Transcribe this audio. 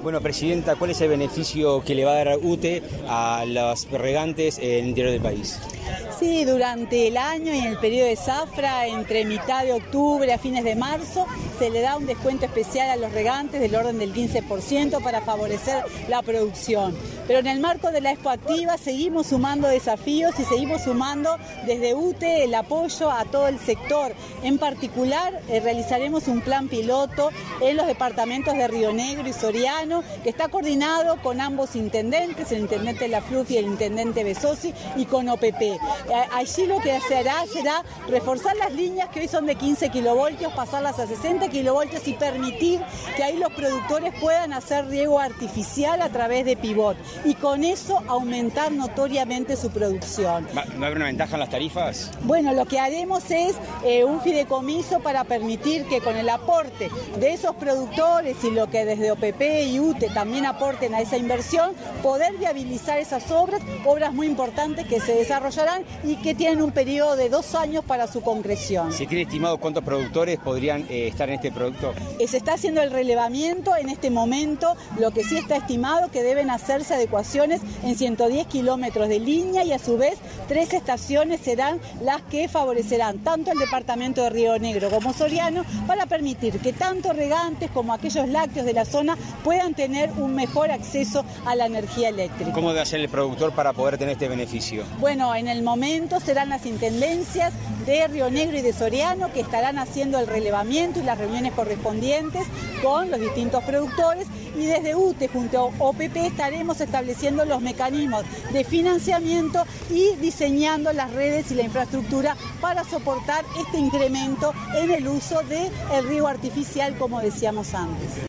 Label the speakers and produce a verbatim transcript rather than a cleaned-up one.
Speaker 1: Bueno, Presidenta, ¿cuál es el beneficio que le va a dar UTE a los regantes en el interior del país?
Speaker 2: Sí, durante el año y en el periodo de zafra, entre mitad de octubre a fines de marzo, se le da un descuento especial a los regantes del orden del quince por ciento para favorecer la producción. Pero en el marco de la Expo Activa seguimos sumando desafíos y seguimos sumando desde UTE el apoyo a todo el sector. En particular, eh, realizaremos un plan piloto en los departamentos de Río Negro y Soriano, que está coordinado con ambos intendentes, el intendente Lafluffi y el intendente Besosi, y con O P P. Allí lo que se hará será reforzar las líneas que hoy son de quince kilovoltios, pasarlas a sesenta kilovoltios y permitir que ahí los productores puedan hacer riego artificial a través de pivot y con eso aumentar notoriamente su producción.
Speaker 1: ¿Va, ¿Va a haber una ventaja en las tarifas?
Speaker 2: Bueno, lo que haremos es eh, un fideicomiso para permitir que con el aporte de esos productores y lo que desde O P P y UTE también aporten a esa inversión, poder viabilizar esas obras, obras muy importantes que se desarrollarán y que tienen un periodo de dos años para su concreción.
Speaker 1: ¿Se tiene estimado cuántos productores podrían eh, estar en este producto?
Speaker 2: Eh, se está haciendo el relevamiento en este momento, lo que sí está estimado que deben hacerse adecuaciones en ciento diez kilómetros de línea y a su vez tres estaciones serán las que favorecerán tanto el departamento de Río Negro como Soriano para permitir que tanto regantes como aquellos lácteos de la zona puedan tener un mejor acceso a la energía eléctrica.
Speaker 1: ¿Cómo debe hacer el productor para poder tener este beneficio?
Speaker 2: Bueno, en el momento serán las intendencias de Río Negro y de Soriano que estarán haciendo el relevamiento y las reuniones correspondientes con los distintos productores y desde UTE junto a O P P estaremos estableciendo los mecanismos de financiamiento y diseñando las redes y la infraestructura para soportar este incremento en el uso del riego artificial, como decíamos antes.